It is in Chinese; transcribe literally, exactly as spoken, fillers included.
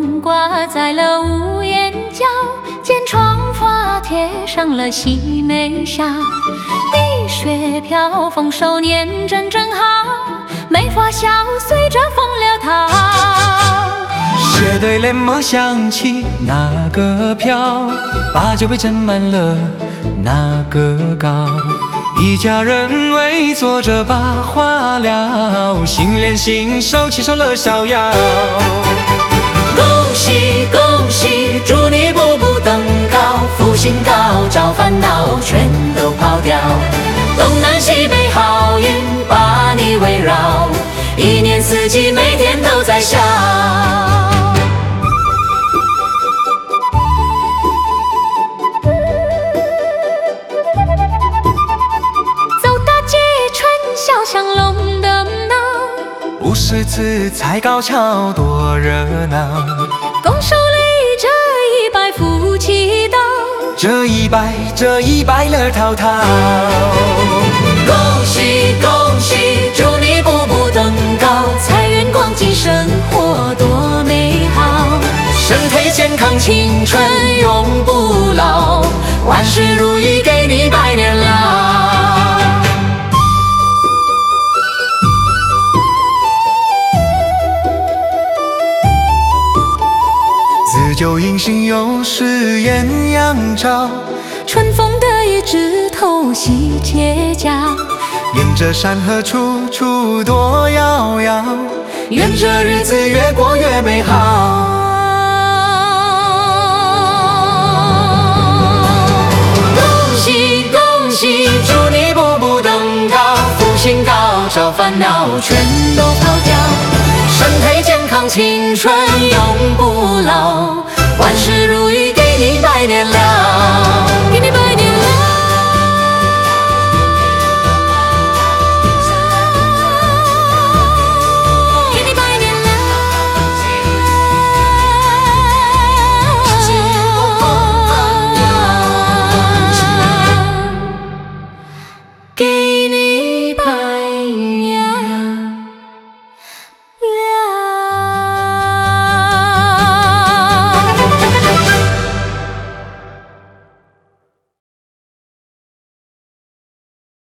龙挂在了屋檐角，见窗花贴上了细眉笑。碧雪飘风手捻真正好，梅花笑随着风流逃。 斜对联墨响起哪个飘，把酒杯斟满了哪个高。一家人围坐着把话聊，心连心手牵手乐逍遥。 恭喜恭喜，祝你步步登高，福星高照，烦恼全都跑掉。东南西北好运把你围绕，一年四季每天都在笑。走大街春晓香龙的闹， 不识字踩高跷多热闹。 拱手里这一拜夫妻道， 这一拜这一拜乐淘淘。 恭喜恭喜，祝你步步登高，财源广进，生活多美好。 身体健康青春永不老， 万事如意给你百年老。 自酒饮醒又是艳阳照， 春风得意枝头喜结交。 沿着山河处处多遥遥， 愿这日子越过越美好。恭喜恭喜，祝你步步登高，福星高照，烦恼全都跑掉。身体健康青春永不